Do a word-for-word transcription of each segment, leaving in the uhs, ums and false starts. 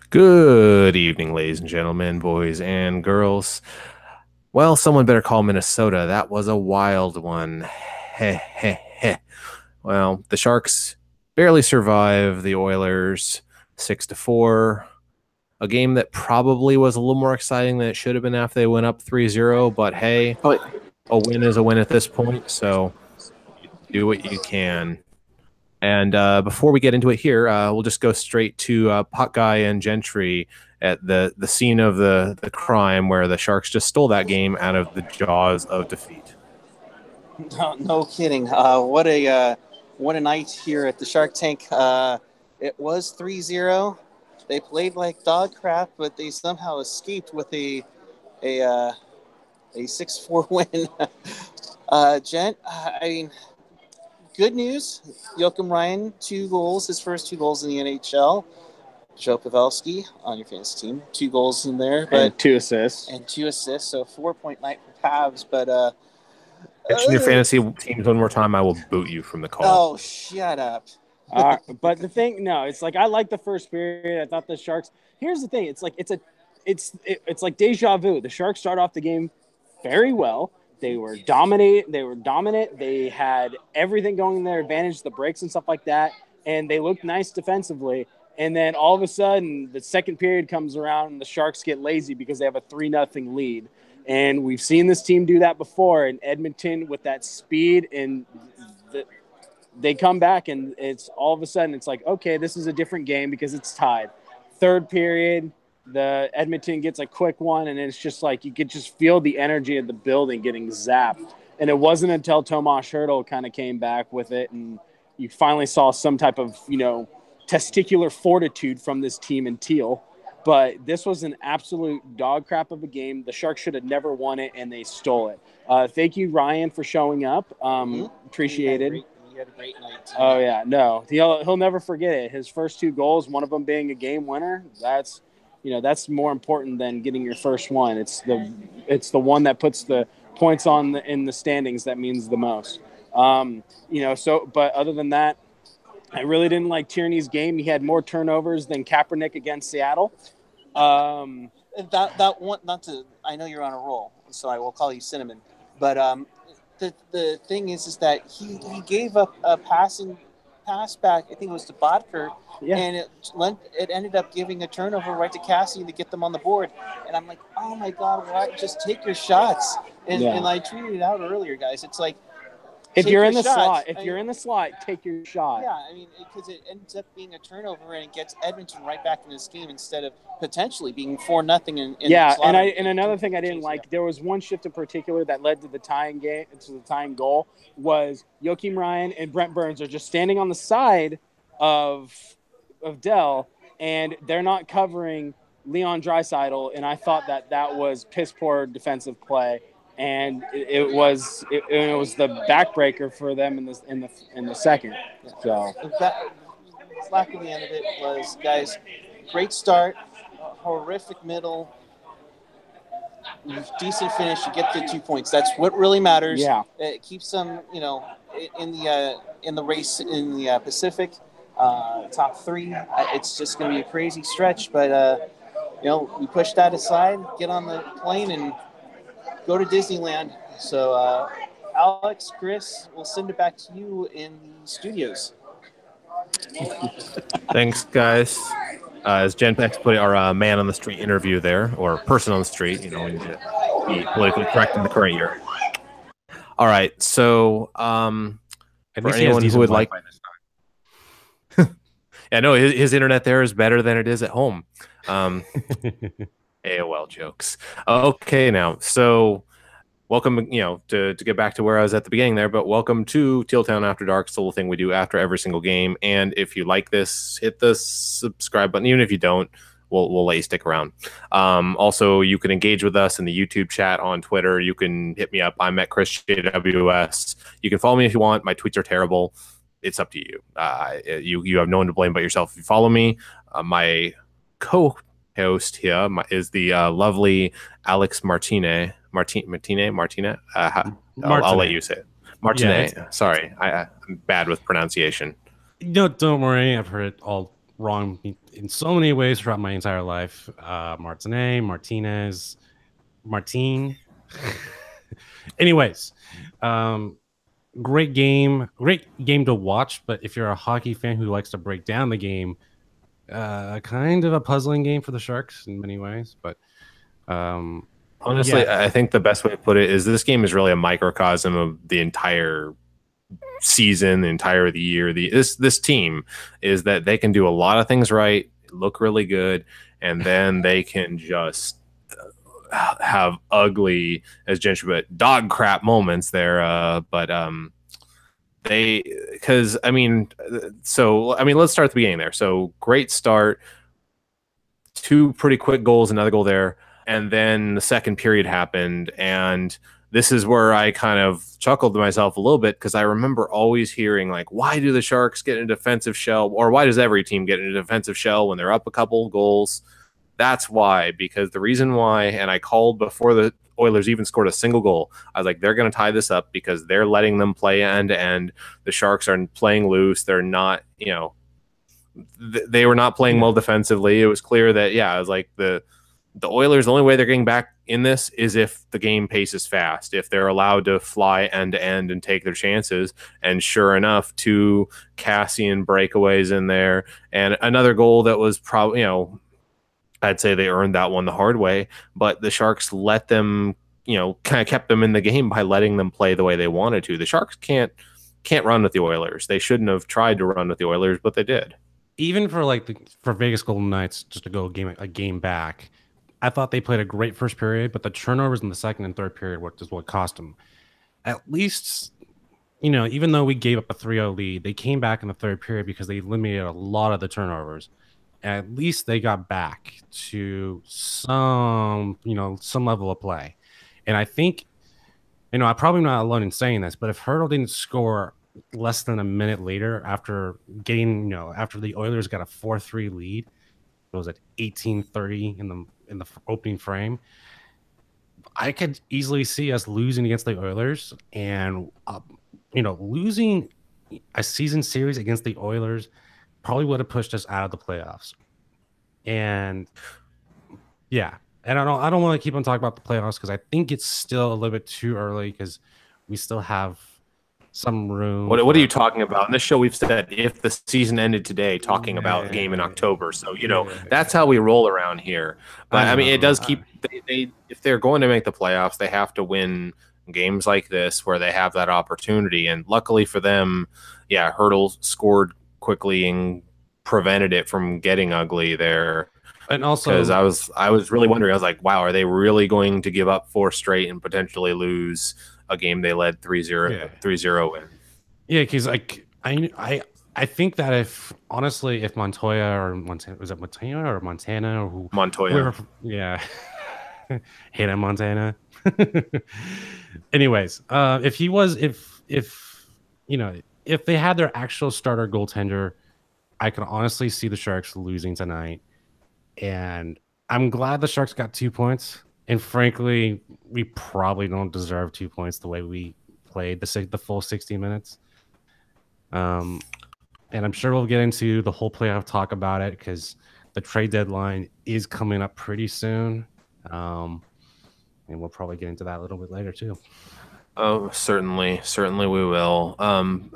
Good evening, ladies and gentlemen, boys and girls. Well, someone better call Minnesota. That was a wild one. Heh, heh, heh. Well, the Sharks barely survive the Oilers six to four. A game that probably was a little more exciting than it should have been after they went up three zero, but hey, Oh, a win is a win at this point, so do what you can. And uh, before we get into it here, uh, we'll just go straight to uh, Puck Guy and Gentry at the, the scene of the, the crime where the Sharks just stole that game out of the jaws of defeat. no, no kidding. Uh, what a uh, what a night here at the Shark Tank. Uh, it was three zero. They played like dog crap, but they somehow escaped with a a uh, a six four win. uh, Gent, I mean, good news. Joachim Ryan, two goals, his first two goals in the N H L. Joe Pavelski on your fantasy team, two goals in there, but and two assists. and two assists, so four point night for Pavs. But uh, Mention your uh, fantasy teams one more time. I will boot you from the call. oh, shut up. uh, but the thing, no, it's like I like the first period. I thought the Sharks. Here's the thing: it's like it's a, it's it, it's like deja vu. The Sharks start off the game very well. They were dominate. They were dominant. They had everything going in their advantage, the breaks and stuff like that, and they looked nice defensively. And then all of a sudden, the second period comes around, and the Sharks get lazy because they have a three nothing lead. And we've seen this team do that before in Edmonton with that speed, and the, they come back, and it's all of a sudden it's like, okay, this is a different game because it's tied. Third period, the Edmonton gets a quick one, and it's just like you could just feel the energy of the building getting zapped. And it wasn't until Tomas Hertl kind of came back with it, and you finally saw some type of, you know, testicular fortitude from this team in teal. But this was an absolute dog crap of a game. The Sharks should have never won it, and they stole it. Uh, thank you, Ryan, for showing up. Um, mm-hmm. Appreciated. He had a great night. Oh, yeah. No, he'll, he'll never forget it. His first two goals, one of them being a game winner, that's, you know, that's more important than getting your first one. It's the it's the one that puts the points on the, in the standings that means the most. Um, you know, so, but other than that, I really didn't like Tierney's game. He had more turnovers than Kaepernick against Seattle. Um, that that one, not to. I know you're on a roll, so I will call you Cinnamon. But um, the the thing is, is that he, he gave up a passing pass back. I think it was to Bodker, yeah. and it lent, it ended up giving a turnover right to Cassie to get them on the board. And I'm like, oh my god, why? Just take your shots. And, yeah. and I tweeted it out earlier, guys. It's like, if you're in the shots. slot, if I you're mean, in the slot, take your shot. Yeah, I mean, because it ends up being a turnover and it gets Edmonton right back in this game instead of potentially being four nothing. In, in yeah, and I and another thing I didn't like, yeah. there was one shift in particular that led to the tying game, to the tying goal, was Joachim Ryan and Brent Burns are just standing on the side of of Dell, and they're not covering Leon Draisaitl, and I thought that that was piss poor defensive play. And it, it was it, it was the backbreaker for them in the in the in the second. So that slack at the end of it was, guys, great start, horrific middle, decent finish. You get the two points. That's what really matters. Yeah, it keeps them, you know, in the uh, in the race in the uh, Pacific, uh, top three. It's just going to be a crazy stretch, but uh, you know, we push that aside, get on the plane, and go to Disneyland. So, uh, Alex, Chris, we'll send it back to you in the studios. Thanks, guys. Uh, as Jen Pex put it, our uh, man on the street interview there, or person on the street, you know, we need to be politically correct in the current year. All right, so um, for anyone who would like, I know his, his internet there is better than it is at home. Um, A O L jokes. Okay, now, so welcome, you know, to, to get back to where I was at the beginning there, but welcome to Teal Town After Dark. It's the little thing we do after every single game. And if you like this, hit the subscribe button. Even if you don't, we'll, we'll let you stick around. Um, also, you can engage with us in the YouTube chat on Twitter. You can hit me up. I'm at Chris J W S. You can follow me if you want. My tweets are terrible. It's up to you. Uh, you, you have no one to blame but yourself if you follow me. Uh, my co host here is the uh, lovely Alex Martine. Martine, Martine, Martine. Uh, how, I'll, I'll let you say it. Martine. Yeah, Sorry, I, I'm bad with pronunciation. No, don't worry. I've heard it all wrong in so many ways throughout my entire life. Uh, Martinet, Martinez, Martine. Anyways, um, great game, great game to watch. But if you're a hockey fan who likes to break down the game, uh, kind of a puzzling game for the Sharks in many ways. But um, honestly, yeah. I think the best way to put it is this game is really a microcosm of the entire season, the entire the year. The this this team is that they can do a lot of things right, look really good, and then they can just have ugly, as Gentry, but dog crap moments there. Uh, but um, they, because I mean, so I mean, let's start at the beginning there. So great start, two pretty quick goals, another goal there, and then the second period happened, and this is where I kind of chuckled to myself a little bit because I remember always hearing like, why do the Sharks get in a defensive shell, or why does every team get in a defensive shell when they're up a couple goals? That's why, because the reason why, and I called before the Oilers even scored a single goal, I was like, they're going to tie this up because they're letting them play end to end. The Sharks are playing loose. They're not, you know, th- they were not playing well defensively. It was clear that, yeah, I was like, the the Oilers, the only way they're getting back in this is if the game pace is fast, if they're allowed to fly end to end and take their chances. And sure enough, two Cassian breakaways in there, and another goal that was probably, you know, I'd say they earned that one the hard way, but the Sharks let them, you know, kind of kept them in the game by letting them play the way they wanted to. The Sharks can't can't run with the Oilers. They shouldn't have tried to run with the Oilers, but they did. Even for like the, for Vegas Golden Knights, just to go a game a game back, I thought they played a great first period, but the turnovers in the second and third period what is what cost them. At least, you know, even though we gave up a three oh lead, they came back in the third period because they eliminated a lot of the turnovers. At least they got back to some, you know, some level of play. And I think, you know, I'm probably not alone in saying this, but if Hertl didn't score less than a minute later after getting, you know, after the Oilers got a four three lead, it was at eighteen thirty in the in the opening frame, I could easily see us losing against the Oilers, and uh, you know, losing a season series against the Oilers probably would have pushed us out of the playoffs. And yeah, and I don't I don't want to keep on talking about the playoffs because I think it's still a little bit too early because we still have some room. What, what are you talking about? In this show, we've said if the season ended today, talking yeah. about a game in October. So, you know, yeah. that's how we roll around here. But, I, I mean, it does keep they, – they, if they're going to make the playoffs, they have to win games like this where they have that opportunity. And luckily for them, yeah, Hertl scored quickly and prevented it from getting ugly there. And also – because I was, I was really wondering, I was like, wow, are they really going to give up four straight and potentially lose – a game they led three zero yeah. three zero win. Yeah, because like I I I think that if honestly if Montoya or Montana was it Montana or Montana or who Montoya whoever, yeah Hannah Montana. Anyways, uh, if he was if if you know if they had their actual starter goaltender, I can honestly see the Sharks losing tonight, and I'm glad the Sharks got two points. And frankly, we probably don't deserve two points the way we played the the full sixty minutes. Um, and I'm sure we'll get into the whole playoff talk about it because the trade deadline is coming up pretty soon. Um, and we'll probably get into that a little bit later too. Oh, certainly, certainly we will. Um,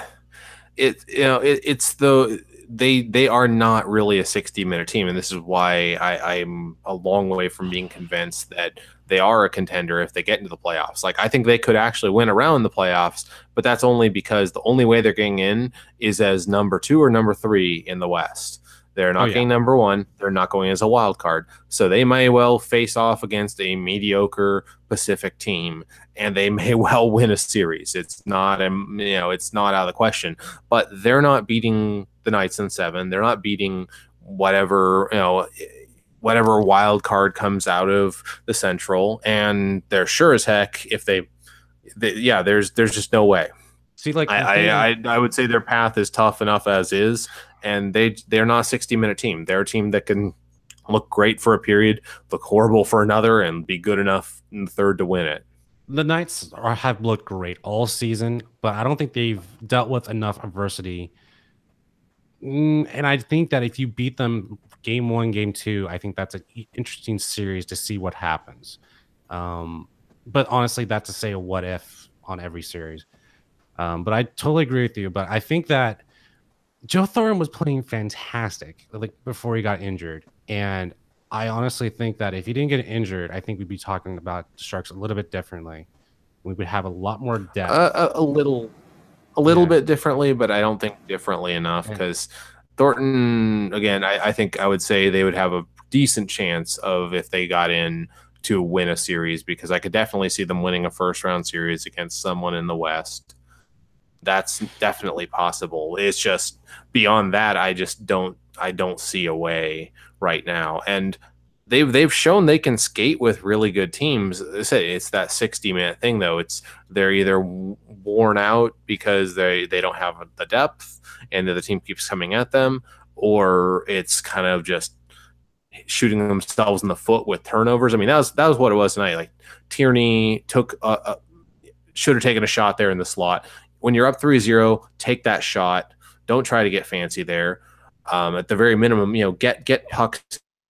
it you know it, it's the. They they are not really a sixty minute team, and this is why I, I'm a long way from being convinced that they are a contender if they get into the playoffs. Like I think they could actually win around the playoffs, but that's only because the only way they're getting in is as number two or number three in the West. They're not oh, yeah. getting number one. They're not going as a wild card. So they may well face off against a mediocre Pacific team, and they may well win a series. It's not, a, you know, it's not out of the question. But they're not beating the Knights in seven. They're not beating whatever, you know, whatever wild card comes out of the Central. And they're sure as heck if they, they yeah, there's there's just no way. See, like I, I, I, I would say their path is tough enough as is, and they they're not a sixty minute team. They're a team that can look great for a period, look horrible for another, and be good enough in the third to win it. The Knights are, have looked great all season, but I don't think they've dealt with enough adversity Mm, and I think that if you beat them game one, game two, I think that's an interesting series to see what happens. Um, but honestly, that's to say a what if on every series. Um, but I totally agree with you. But I think that Joe Thornton was playing fantastic like before he got injured. And I honestly think that if he didn't get injured, I think we'd be talking about the Sharks a little bit differently. We would have a lot more depth. Uh, a, a little, a little Yeah. bit differently, but I don't think differently enough Yeah. because Thornton, again, I, I think I would say they would have a decent chance of if they got in to win a series because I could definitely see them winning a first round series against someone in the West. That's definitely possible. It's just beyond that, I just don't I don't see a way right now. And they've they've shown they can skate with really good teams. I say it's that sixty minute thing though. It's they're either worn out because they they don't have the depth and the team keeps coming at them, or it's kind of just shooting themselves in the foot with turnovers. I mean, that was that was what it was tonight. Like Tierney took a, a should have taken a shot there in the slot. When you're up three zero, take that shot. Don't try to get fancy there. Um, at the very minimum, you know, get get pucks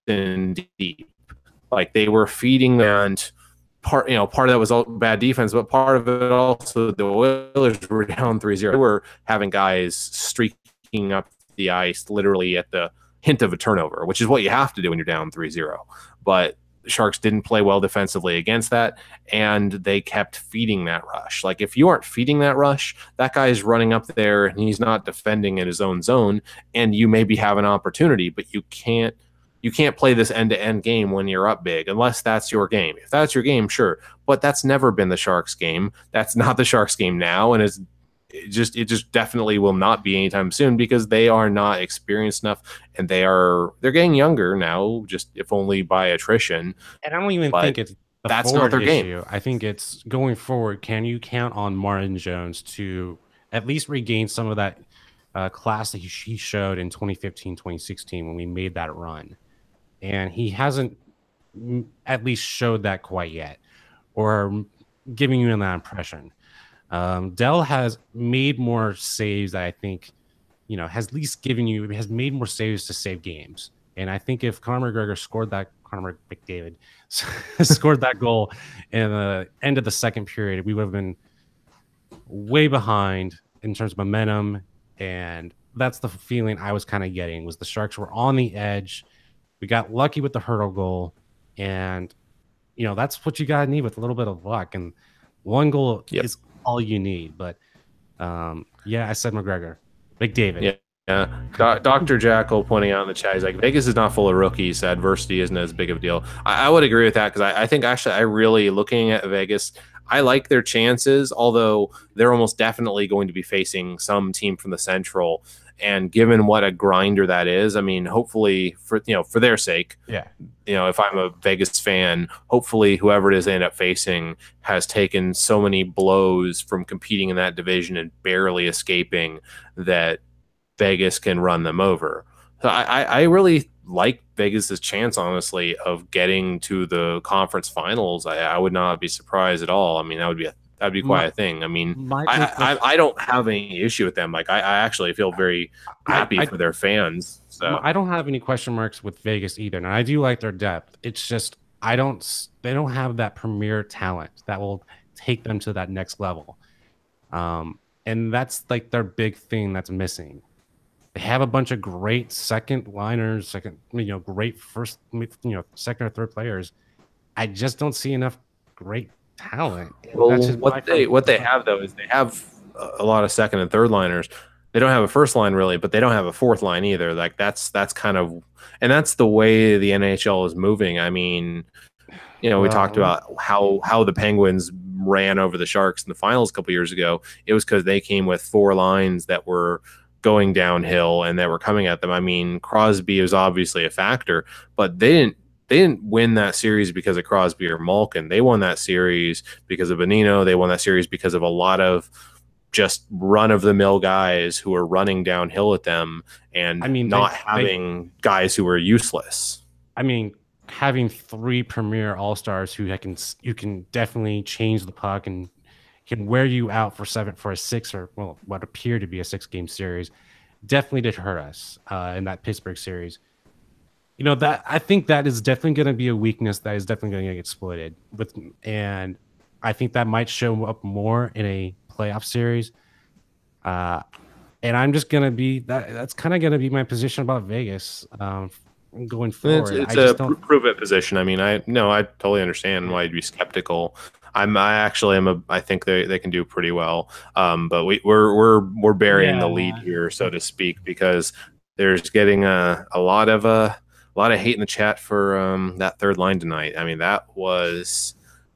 in deep. Like they were feeding and part, you know, part of that was all bad defense, but part of it also the Oilers were down three zero. They were having guys streaking up the ice literally at the hint of a turnover, which is what you have to do when you're down three zero. But the Sharks didn't play well defensively against that, and they kept feeding that rush. Like, if you aren't feeding that rush, that guy is running up there, and he's not defending in his own zone, and you maybe have an opportunity, but you can't you can't play this end-to-end game when you're up big, unless that's your game. If that's your game, sure, but that's never been the Sharks game. That's not the Sharks game now, and it's it just it just definitely will not be anytime soon because they are not experienced enough, and they are they're getting younger now, just if only by attrition. And I don't even But think it's the that's not forward their issue. game. I think it's going forward. Can you count on Martin Jones to at least regain some of that uh, class that he, he showed in twenty fifteen, twenty sixteen when we made that run? And he hasn't mm, at least showed that quite yet, or giving you that impression. Um, Dell has made more saves that I think, you know, has at least given you, has made more saves to save games. And I think if Conor McGregor scored that, Conor McDavid scored that goal in the end of the second period, we would have been way behind in terms of momentum. And that's the feeling I was kind of getting, was the Sharks were on the edge. We got lucky with the hurdle goal. And, you know, that's what you got to need with a little bit of luck. And one goal Yep. is all you need. But um, yeah, I said McGregor. McDavid. Yeah. Yeah, Do- Doctor Jackal pointing out in the chat, he's like, Vegas is not full of rookies. So adversity isn't as big of a deal. I, I would agree with that because I, I think actually I really, looking at Vegas, I like their chances, although they're almost definitely going to be facing some team from the Central. And given what a grinder that is, I mean, hopefully for you know for their sake, Yeah. you know, if I'm a Vegas fan, hopefully whoever it is they end up facing has taken so many blows from competing in that division and barely escaping that Vegas can run them over. So I, I really like Vegas's chance, honestly, of getting to the conference finals. I, I would not be surprised at all. I mean, that would be a that'd be quite My- a thing. I mean, My, I, I I don't have any issue with them. Like I, I actually feel very happy I- for their fans. So I don't have any question marks with Vegas either, and I do like their depth. It's just I don't. s- They don't have that premier talent that will take them to that next level, um, and that's like their big thing that's missing. They have a bunch of great second liners, second you know, great first you know, second or third players. I just don't see enough great talent. Well, That's just my what they what they have though is they have a lot of second and third liners. They don't have a first line really, but they don't have a fourth line either. Like that's that's kind of and that's the way the N H L is moving. I mean, you know, we Well- talked about how how the Penguins ran over the Sharks in the finals a couple years ago. It was because they came with four lines that were going downhill and that were coming at them. I mean, Crosby is obviously a factor, but they didn't they didn't win that series because of Crosby or Malkin. They won that series because of Bonino. They won that series because of a lot of just run-of-the-mill guys who were running downhill at them and I mean, not they- having guys who were useless. I mean, having three premier all stars who can you can definitely change the puck and can wear you out for seven for a six or well what appeared to be a six game series. definitely did hurt us uh, in that Pittsburgh series. You know, that I think that is definitely going to be a weakness that is definitely going to get exploited with, and I think that might show up more in a playoff series. Uh, and I'm just going to be that. That's kind of going to be my position about Vegas um, going forward. It's, it's I just a don't prove it position. I mean, I no, I totally understand why you'd be skeptical. I'm I actually am a I think they, they can do pretty well. Um, but we, we're we're we're burying Yeah. the lead here, so to speak, because there's getting a, a lot of uh, a lot of hate in the chat for um, that third line tonight. I mean, that was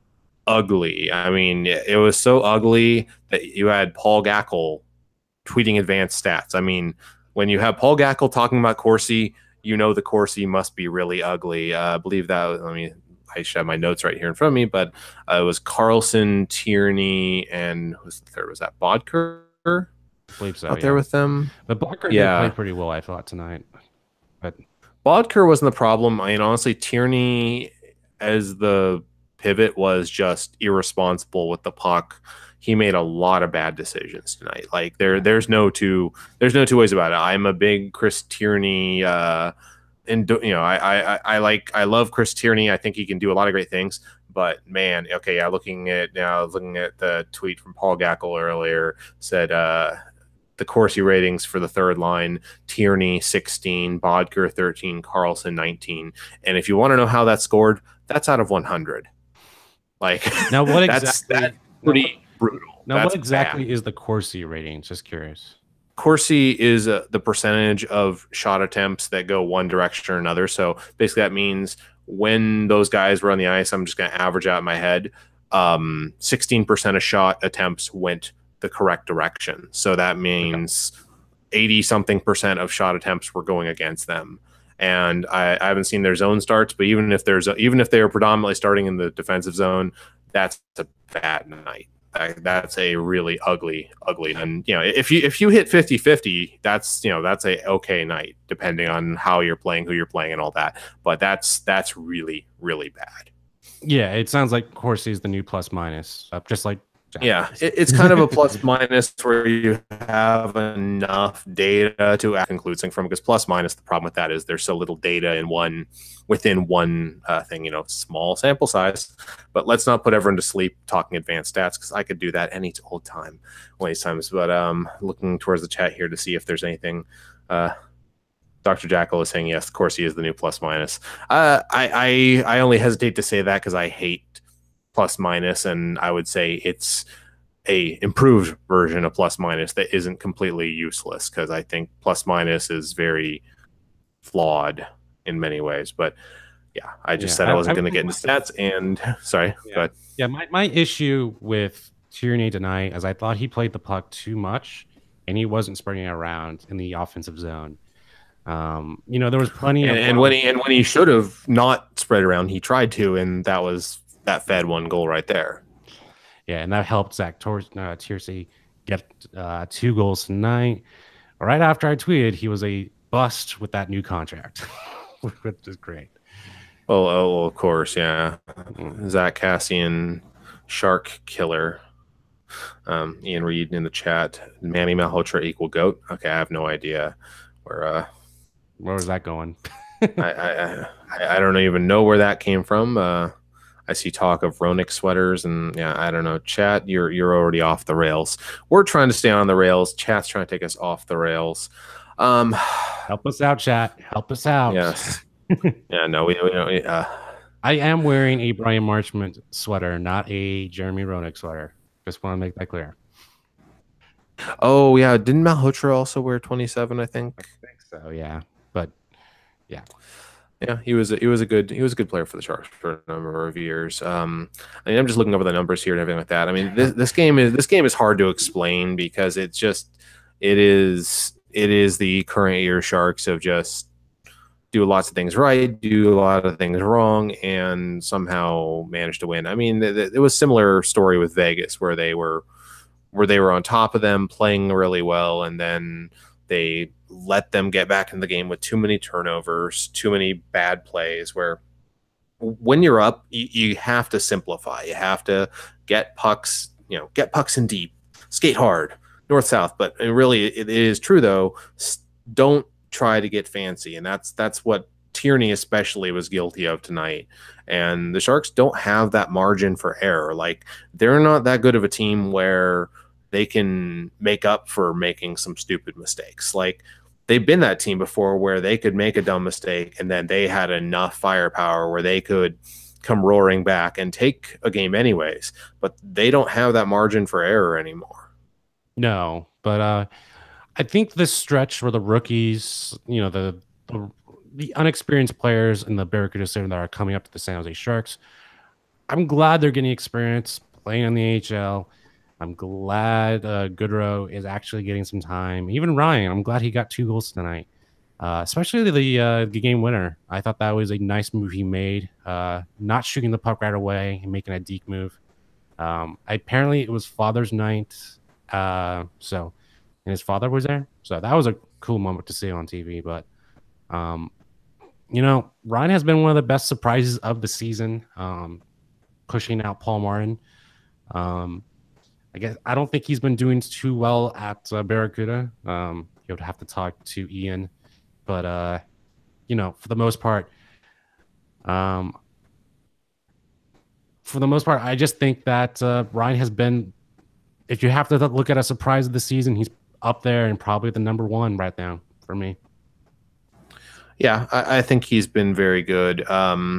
ugly. I mean, it was so ugly that you had Paul Gackle tweeting advanced stats. I mean, when you have Paul Gackle talking about Corsi, you know the Corsi must be really ugly. Uh, I believe that. Let me. I should have my notes right here in front of me, but uh, it was Carlson, Tierney, and who's the third? Was that Bodker? I believe so, out yeah. there with them. But Blocker Yeah. did play pretty well, I thought, tonight. But Bodker wasn't the problem. I mean, honestly, Tierney as the pivot was just irresponsible with the puck. He made a lot of bad decisions tonight. Like there, there's no two, there's no two ways about it. I'm a big Chris Tierney, uh, and you know, I, I, I like, I love Chris Tierney. I think he can do a lot of great things. But man, okay, yeah, looking at now, looking at the tweet from Paul Gackle earlier, said uh, the Corsi ratings for the third line: Tierney sixteen, Bodker thirteen, Carlson nineteen. And if you want to know how that's scored, that's out of one hundred. Like now, what that's, exactly? that's pretty brutal. Now, That's what exactly bad. is the Corsi rating? Just curious. Corsi is uh, the percentage of shot attempts that go one direction or another. So basically, that means when those guys were on the ice, I'm just going to average out in my head. Um, sixteen percent of shot attempts went the correct direction. So that means eighty something percent of shot attempts were going against them. And I, I haven't seen their zone starts, but even if there's a, even if they are predominantly starting in the defensive zone, that's a bad night. That's a really ugly, ugly. And you know, if you if you hit fifty fifty, that's you know that's a okay night, depending on how you're playing, who you're playing, and all that. But that's that's really, really bad. Yeah, it sounds like Corsi is the new plus minus, uh, just like Jack Yeah, was. it, it's kind of a plus minus where you have enough data to conclude something from. Because plus minus, the problem with that is there's so little data in one within one uh, thing. You know, small sample size. But let's not put everyone to sleep talking advanced stats, because I could do that any old time, one of these times. But um, looking towards the chat here to see if there's anything. Uh, Doctor Jackal is saying yes, Corsi is the new plus minus. Uh, I, I I only hesitate to say that because I hate plus minus, and I would say it's a improved version of plus minus that isn't completely useless, because I think plus minus is very flawed in many ways. But yeah, I just Yeah, said I I- wasn't I going to get into stats, and sorry, Yeah. go ahead. Yeah, my, my issue with Tierney tonight is I thought he played the puck too much, and he wasn't spreading it around in the offensive zone. Um, you know, there was plenty And, of and when he and when he should have not spread around, he tried to, and that was that fed one goal right there. yeah, and that helped Zach Tor- uh, Tiercy get uh, two goals tonight. Right after I tweeted, he was a bust with that new contract, which is great. Oh, oh, of course, yeah. Zach Cassian, Shark Killer. Um, Ian Reed in the chat. Manny Malhotra equal goat. Okay, I have no idea where. Uh, Where was that going? I, I, I I don't even know where that came from. Uh, I see talk of Ronick sweaters, and yeah, I don't know. Chat, you're you're already off the rails. We're trying to stay on the rails. Chat's trying to take us off the rails. Um, Help us out, chat. Help us out. yes. Yeah. No, we. we, we uh, I am wearing a Brian Marchment sweater, not a Jeremy Roenick sweater. Just want to make that clear. oh yeah, didn't Malhotra also wear twenty-seven? I think. I think so, yeah. But yeah. Yeah, he was a, he was a good he was a good player for the Sharks for a number of years. Um, I mean, I'm just looking over the numbers here and everything like that. I mean, this, this game is this game is hard to explain because it's just it is it is the current year Sharks of just do lots of things right, do a lot of things wrong, and somehow manage to win. I mean, th- th- it was a similar story with Vegas where they were where they were on top of them, playing really well, and then they let them get back in the game with too many turnovers, too many bad plays, where when you're up, you, you have to simplify. You have to get pucks, you know, get pucks in deep, skate hard, north south. But really, it is true though. Don't try to get fancy, and that's that's what Tierney especially was guilty of tonight. And the Sharks don't have that margin for error. Like, they're not that good of a team where they can make up for making some stupid mistakes. Like, they've been that team before where they could make a dumb mistake and then they had enough firepower where they could come roaring back and take a game anyways. But they don't have that margin for error anymore. No, but uh, I think this stretch where the rookies, you know, the the, the unexperienced players in the Barracuda Stadium that are coming up to the San Jose Sharks, I'm glad they're getting experience playing in the A H L. I'm glad uh, Goodrow is actually getting some time. Even Ryan, I'm glad he got two goals tonight, uh, especially the uh, the game winner. I thought that was a nice move he made, uh, not shooting the puck right away and making a deke move. Um, apparently, it was Father's Night, uh, so and his father was there, so that was a cool moment to see on T V. But um, you know, Ryan has been one of the best surprises of the season, um, pushing out Paul Martin. Um, I guess I don't think he's been doing too well at uh, Barracuda. Um, you would have to talk to Ian, but uh, you know, for the most part, um, for the most part, I just think that uh, Ryan has been. If you have to look at a surprise of the season, he's up there and probably the number one right now for me. Yeah, I, I think he's been very good. Um,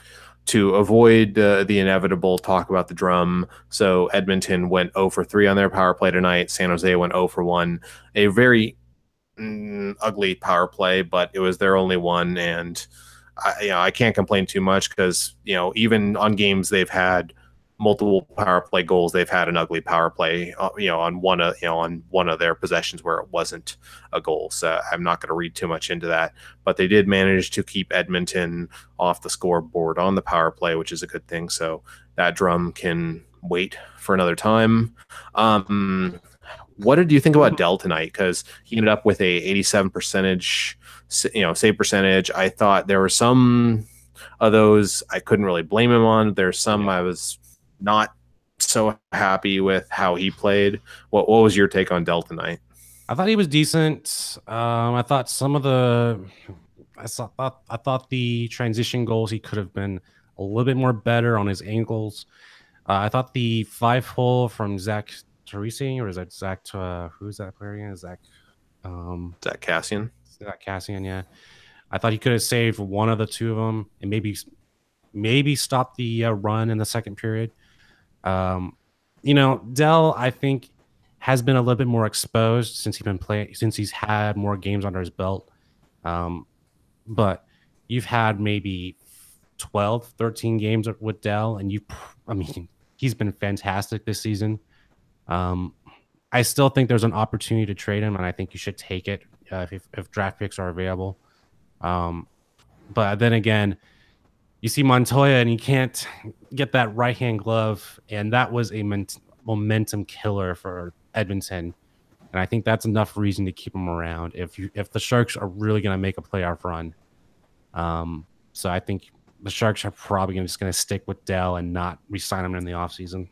to avoid uh, the inevitable talk about the drum, so Edmonton went zero for three on their power play tonight. San Jose went zero for one. A very mm, ugly power play, but it was their only one, and I, you know, I can't complain too much because, you know, even on games they've had multiple power play goals, they've had an ugly power play, uh, you know, on one of you know on one of their possessions where it wasn't a goal. So I'm not going to read too much into that, but they did manage to keep Edmonton off the scoreboard on the power play, which is a good thing. So that drum can wait for another time. Um, what did you think about Dell tonight? Because he ended up with a eighty-seven percentage, you know, save percentage. I thought there were some of those I couldn't really blame him on. There's some I was not so happy with how he played. What what was your take on Dell tonight? I thought he was decent. Um, I thought some of the, I thought I thought the transition goals he could have been a little bit more better on his angles. Uh, I thought the five hole from Zach Teresi, or is that Zach? Uh, who's that player again? Zach. Um, Zach Kassian. Zach Kassian, yeah. I thought he could have saved one of the two of them and maybe maybe stop the uh, run in the second period. Um, you know, Dell, I think, has been a little bit more exposed since he's been playing, since he's had more games under his belt. Um, but you've had maybe twelve, thirteen games with Dell, and you, I mean, he's been fantastic this season. Um, I still think there's an opportunity to trade him, and I think you should take it uh, if, if draft picks are available. Um, but then again, you see Montoya and he can't get that right hand glove, and that was a momentum killer for Edmonton. And I think that's enough reason to keep him around if you if the Sharks are really going to make a playoff run. Um, so I think the Sharks are probably just going to stick with Dell and not re-sign him in the offseason.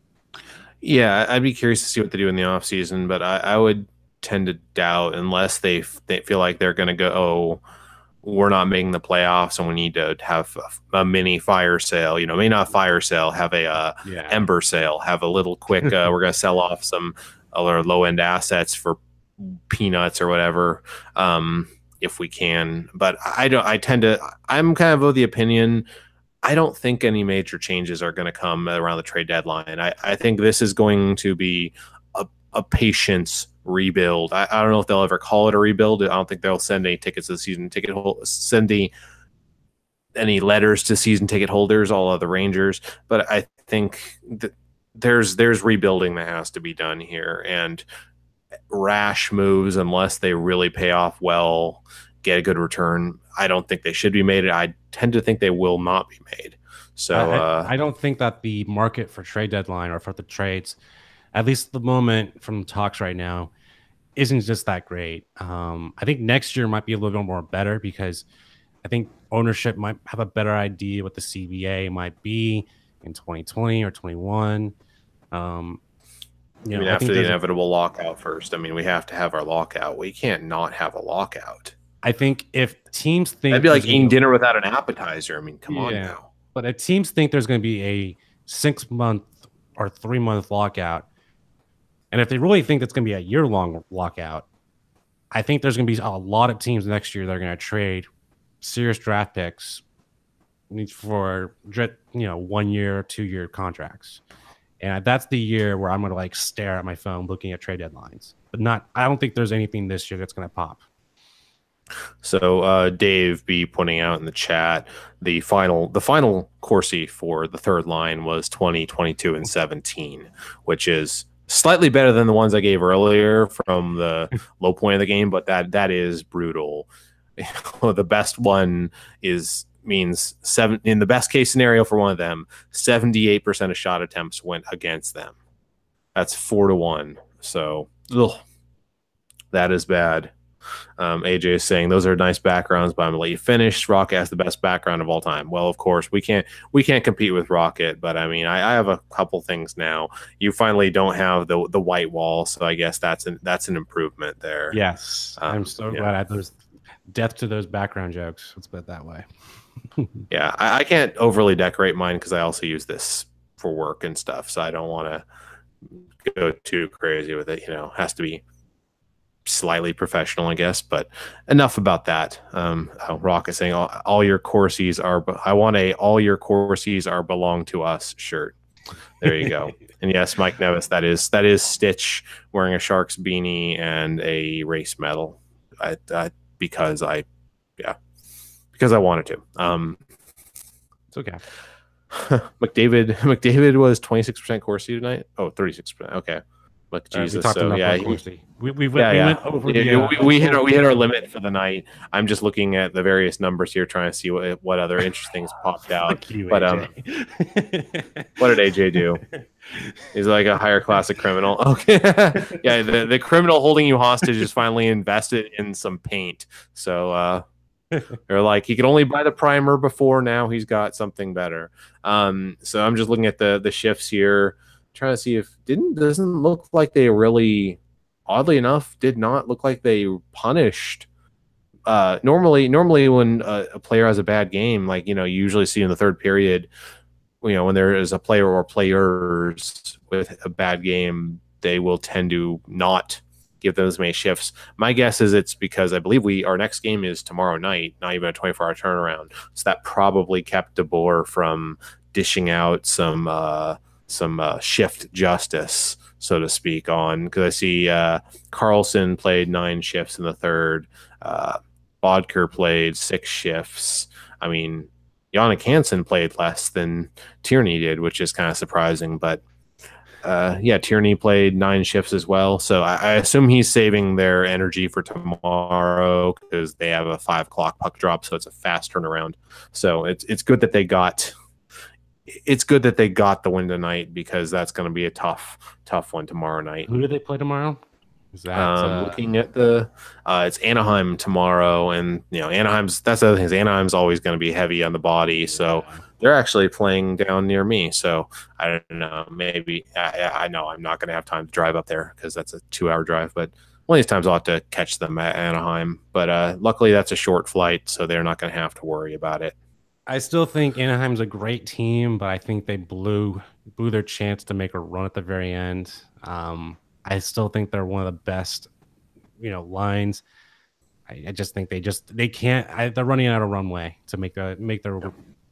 Yeah, I'd be curious to see what they do in the offseason, but I, I would tend to doubt unless they, they feel like they're going to go, oh, we're not making the playoffs and we need to have a, a mini fire sale, you know, maybe not fire sale, have a uh, yeah. ember sale, have a little quick, uh, we're going to sell off some other low end assets for peanuts or whatever. Um, if we can, but I don't, I tend to, I'm kind of of the opinion, I don't think any major changes are going to come around the trade deadline. I, I think this is going to be a, a patience rebuild. I, I don't know if they'll ever call it a rebuild. I don't think they'll send any tickets to the season ticket send the any letters to season ticket holders, all of the Rangers. But I think that there's there's rebuilding that has to be done here, and rash moves, unless they really pay off well, get a good return, I don't think they should be made. I tend to think they will not be made. So I, uh, I don't think that the market for trade deadline or for the trades, at least at the moment from talks right now, isn't just that great. Um, I think next year might be a little bit more better because I think ownership might have a better idea what the C B A might be in twenty twenty or twenty-one. Um, You I know, mean, I after think the there's a- inevitable lockout first. I mean, we have to have our lockout. We can't not have a lockout. I think if teams think That'd be like there's gonna eating be- dinner without an appetizer. I mean, come on Yeah. now. But if teams think there's going to be a six month or three month lockout, and if they really think that's going to be a year long lockout, I think there's going to be a lot of teams next year that are going to trade serious draft picks for you know one year, two year contracts, and that's the year where I'm going to like stare at my phone looking at trade deadlines. But not, I don't think there's anything this year that's going to pop. So uh, Dave be pointing out in the chat the final the final Corsi for the third line was twenty, twenty-two, and seventeen, which is slightly better than the ones I gave earlier from the low point of the game, but that that is brutal. The best one is means seven in the best case scenario for one of them, seventy-eight percent of shot attempts went against them. That's four to one. So ugh, that is bad. Um, A J is saying those are nice backgrounds, but I'm gonna let you finish. Rocket has the best background of all time. Well, of course we can't we can't compete with Rocket, but I mean I, I have a couple things now. You finally don't have the the white wall, so I guess that's an that's an improvement there. Yes, Um, I'm so yeah. glad I, there's death to those background jokes. Let's put it that way. Yeah, I, I can't overly decorate mine because I also use this for work and stuff, so I don't want to go too crazy with it. You know, has to be slightly professional, I guess. But enough about that. Um, oh, Rock is saying all, all your Corsies are. I want a all your Corsies are belong to us shirt. There you go. And yes, Mike Nevis, that is that is Stitch wearing a Sharks beanie and a race medal. I, I because I, yeah, because I wanted to. Um, It's okay. McDavid McDavid was twenty-six percent Corsi tonight. Oh, thirty-six percent. Okay. Look, All right, Jesus. we talked so enough yeah, about he- Corsi. We, we, yeah, we yeah. went over Yeah, the, uh, we, we hit our we hit our limit for the night. I'm just looking at the various numbers here, trying to see what what other interesting things popped out. Fuck you, But, A um, J. What did A J do? He's like a higher class of criminal. Okay, yeah. The, the criminal holding you hostage is finally invested in some paint. So uh, they're like, he could only buy the primer before. Now he's got something better. Um, so I'm just looking at the the shifts here, trying to see if didn't doesn't look like they really, oddly enough, did not look like they punished. Uh, normally, normally when a, a player has a bad game, like you know, you usually see in the third period, you know, when there is a player or players with a bad game, they will tend to not give them as many shifts. My guess is it's because I believe we our next game is tomorrow night, not even a twenty-four hour turnaround. So that probably kept DeBoer from dishing out some uh, some uh, shift justice, so to speak, on because I see uh, Carlson played nine shifts in the third. Uh, Bodker played six shifts. I mean, Yannick Hansen played less than Tierney did, which is kind of surprising. But uh, yeah, Tierney played nine shifts as well. So I, I assume he's saving their energy for tomorrow because they have a five o'clock puck drop, so it's a fast turnaround. So it's it's good that they got it's good that they got the win tonight because that's going to be a tough tough one tomorrow night. Who do they play tomorrow? Is that Um, uh, looking at the, uh, it's Anaheim tomorrow, and you know Anaheim's that's the other thing is Anaheim's always going to be heavy on the body, so they're actually playing down near me. So I don't know, maybe I, I know I'm not going to have time to drive up there because that's a two-hour drive, but one of these times I'll have to catch them at Anaheim. But uh, luckily that's a short flight, so they're not going to have to worry about it. I still think Anaheim's a great team, but I think they blew blew their chance to make a run at the very end. Um, I still think they're one of the best, you know, lines. I, I just think they just they can't. I, they're running out of runway to make the make their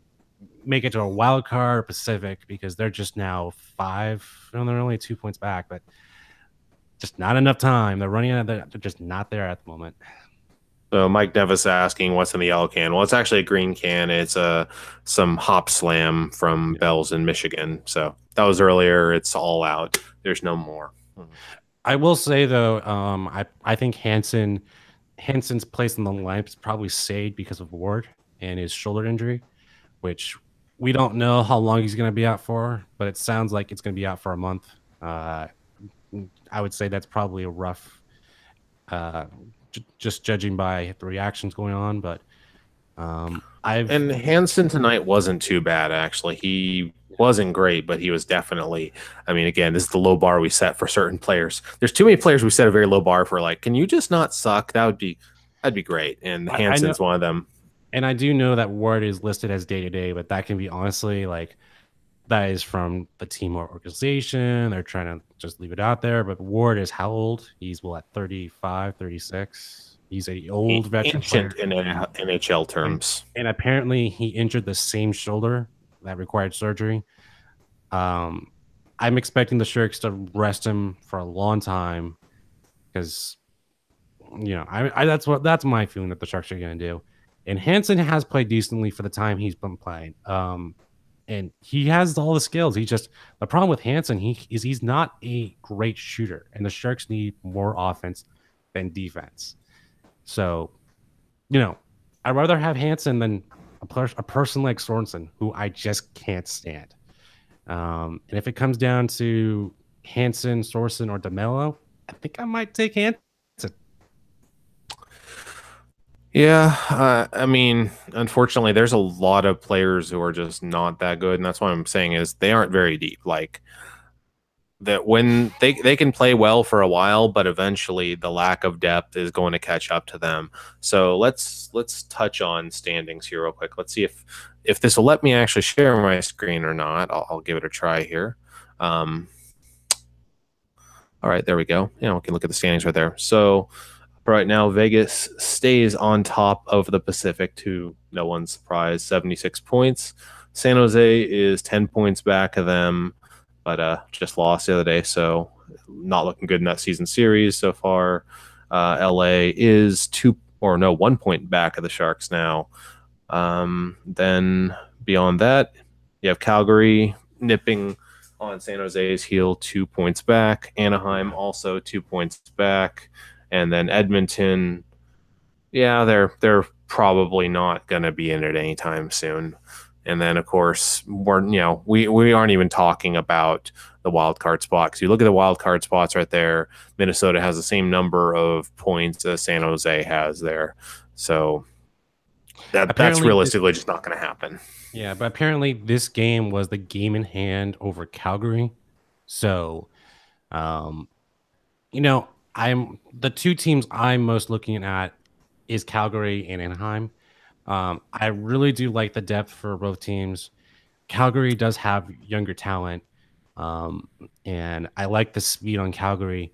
make it to a wild card or Pacific because they're just now five. No, they're only two points back, but just not enough time. They're running out. Of the, they're just not there at the moment. So Mike Nevis asking what's in the yellow can. Well, it's actually a green can. It's a uh, some Hop Slam from Bells in Michigan. So that was earlier. It's all out. There's no more. I will say though, um, I I think Hansen Hansen's place in the lineup is probably saved because of Ward and his shoulder injury, which we don't know how long he's going to be out for, but it sounds like it's going to be out for a month. Uh, I would say that's probably a rough, uh, j- just judging by the reactions going on. But um, I've And Hansen tonight wasn't too bad actually. He wasn't great, but he was definitely. I mean, again, this is the low bar we set for certain players. There's too many players we set a very low bar for. Like, can you just not suck? That would be, that'd be great. And I- I Hansen's know- one of them. And I do know that Ward is listed as day to day, but that can be honestly like that is from the team or organization. They're trying to just leave it out there. But Ward is how old? He's what, thirty-five, thirty-six? He's a old veteran player. Ancient in N H L terms. And apparently he injured the same shoulder that required surgery. Um, I'm expecting the Sharks to rest him for a long time because, you know, I, I that's what that's my feeling that the Sharks are going to do. And Hansen has played decently for the time he's been playing. Um, and he has all the skills. He just the problem with Hansen he is he's not a great shooter, and the Sharks need more offense than defense. So, you know, I'd rather have Hansen than a, per- a person like Sorensen, who I just can't stand. Um, and if it comes down to Hansen, Sorensen, or DeMello, I think I might take Hansen. Yeah, uh, I mean, unfortunately, there's a lot of players who are just not that good, and that's what I'm saying is they aren't very deep. Like that, when they they can play well for a while, but eventually the lack of depth is going to catch up to them. So let's let's touch on standings here real quick. Let's see if if this will let me actually share my screen or not. I'll, I'll give it a try here. Um, all right, there we go. Yeah, we can look at the standings right there. So. Right now, Vegas stays on top of the Pacific to no one's surprise, seventy-six points. San Jose is ten points back of them, but uh, just lost the other day, so not looking good in that season series so far. Uh, L A is two or no one point back of the Sharks now. Um, then beyond that, you have Calgary nipping on San Jose's heel, two points back. Anaheim also two points back. And then Edmonton, yeah, they're they're probably not going to be in it anytime soon. And then, of course, we're you know we, we aren't even talking about the wild card spot. Because you look at the wild card spots right there, Minnesota has the same number of points as San Jose has there. So that Apparently, that's realistically just not going to happen. Yeah, but apparently this game was the game in hand over Calgary. So, um, you know. I'm the two teams I'm most looking at is Calgary and Anaheim. Um, I really do like the depth for both teams. Calgary does have younger talent, um, and I like the speed on Calgary.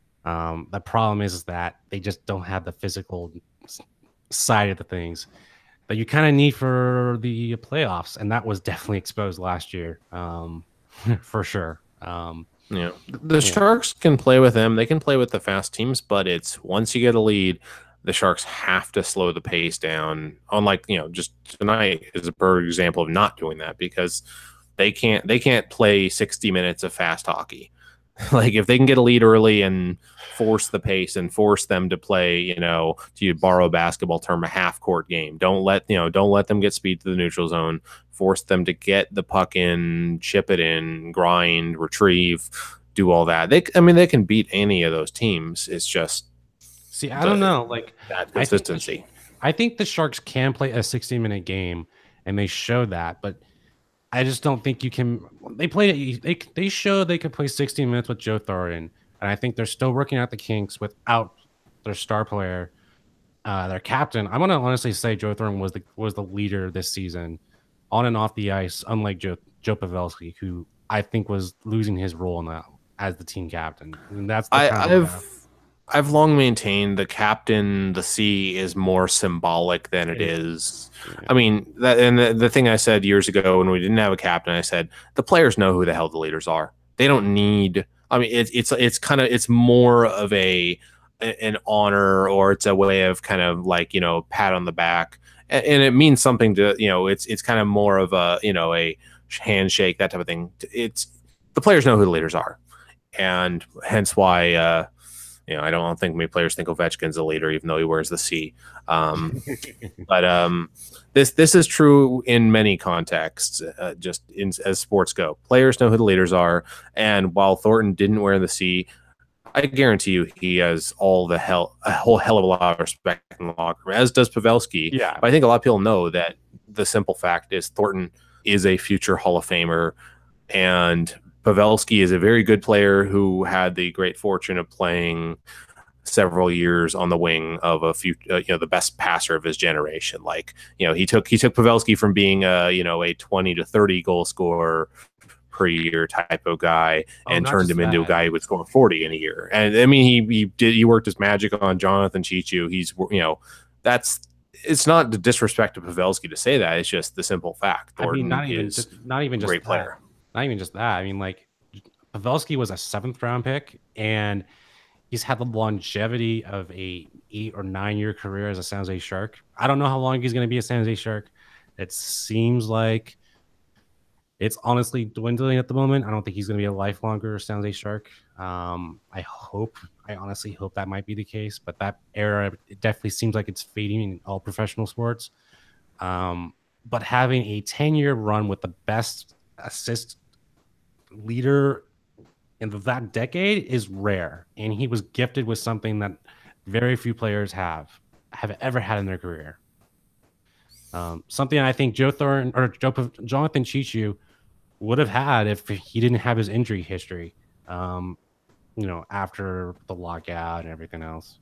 Um, the problem is, is that they just don't have the physical side of the things that you kind of need for the playoffs, and that was definitely exposed last year, um, for sure. Um, Yeah, the Sharks can play with them. They can play with the fast teams, but it's once you get a lead, the Sharks have to slow the pace down. Unlike, you know, just tonight is a perfect example of not doing that because they can't they can't play sixty minutes of fast hockey. Like if they can get a lead early and force the pace and force them to play, you know, to borrow a basketball term, a half court game. Don't let you know, don't let them get speed to the neutral zone. Force them to get the puck in, chip it in, grind, retrieve, do all that. They, I mean, they can beat any of those teams. It's just see, I don't know, like that consistency. I think, the, I think the Sharks can play a sixty-minute game, and they show that, but I just don't think you can. They played. They they showed they could play sixty minutes with Joe Thornton, and I think they're still working out the kinks without their star player, uh, their captain. I'm gonna honestly say Joe Thornton was the was the leader this season, on and off the ice. Unlike Joe Joe Pavelski, who I think was losing his role in that as the team captain, and that's the I, I've I've long maintained the captain, the C, is more symbolic than it is. Yeah. I mean, that, and the, the thing I said years ago when we didn't have a captain, I said the players know who the hell the leaders are. They don't need. I mean, it's it's it's kind of it's more of a an honor, or it's a way of kind of like, you know, pat on the back, and, and it means something to, you know, it's it's kind of more of a, you know, a handshake, that type of thing. It's the players know who the leaders are, and hence why. Uh, You know, I don't think many players think Ovechkin's a leader, even though he wears the C. Um, but um, this this is true in many contexts, uh, just in, as sports go. Players know who the leaders are, and while Thornton didn't wear the C, I guarantee you he has all the hell a whole hell of a lot of respect in the locker room, as does Pavelski. Yeah, but I think a lot of people know that the simple fact is Thornton is a future Hall of Famer, and Pavelski is a very good player who had the great fortune of playing several years on the wing of a few, uh, you know, the best passer of his generation. Like, you know, he took he took Pavelski from being a, you know, a twenty to thirty goal scorer per year type of guy, Oh, and not turned just him into a that. guy who would score forty in a year. And I mean, he he did he worked his magic on Jonathan Cheechoo. He's, you know, that's it's not the disrespect to Pavelski to say that. It's just the simple fact. I mean, Thornton not even is just not even a just great that. player. Not even just that. I mean, like Pavelski was a seventh round pick, and he's had the longevity of a eight or nine year career as a San Jose Shark. I don't know how long he's going to be a San Jose Shark. It seems like it's honestly dwindling at the moment. I don't think he's going to be a lifelonger San Jose Shark. Um, I hope, I honestly hope that might be the case, but that era, it definitely seems like it's fading in all professional sports. Um, but having a ten year run with the best assist leader in that decade is rare, and he was gifted with something that very few players have have ever had in their career. Um, something I think Joe Thornton or Joe, Jonathan Cheechoo would have had if he didn't have his injury history. Um, you know, after the lockout and everything else.